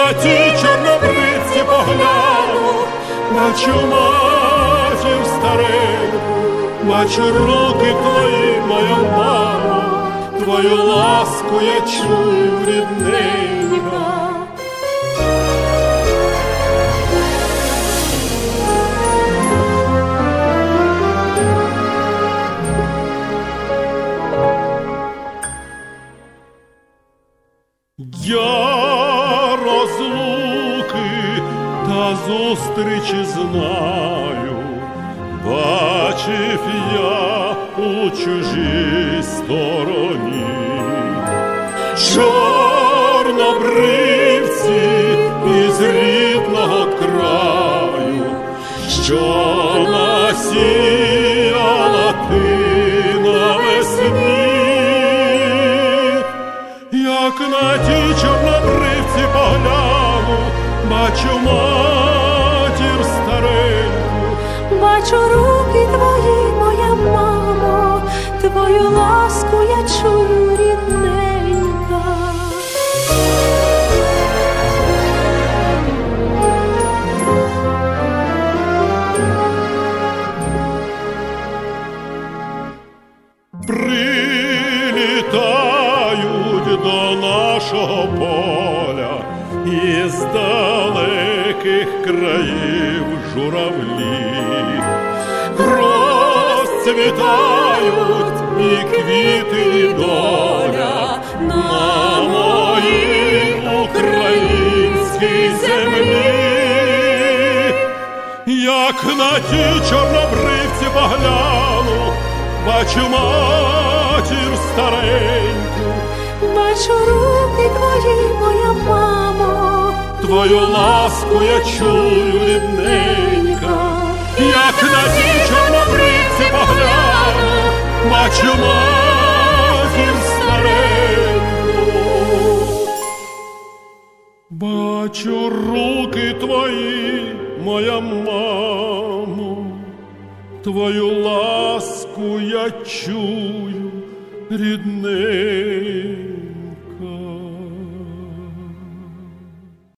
на ті чорнобривці погляну, бачу матір стареньку, бачу руки твої, моя мамо, твою ласку я чую, рідненька. Я розлуки та зустрічі знаю, бачив я у чужій стороні. Чорнобривці із рідного краю, що насіяла ти навесні. Як на ті чорнобривці погляну, бачу матір стареньку, бачу руки твої, моя мамо, твою ласку я чую, рідненька. Прилітають до нашого поля із далеких країв журавлі, розцвітають і квіти, і доля на моїй українській землі. Як на ті чорнобривці погляну, бачу матір стареньку, бачу руки твої, моя мамо, твою ласку я чую, рідненька. Як на ті чорнобривці погляну, бачу матір стареньку, бачу руки твої, моя мамо, твою ласку я чую, рідненька.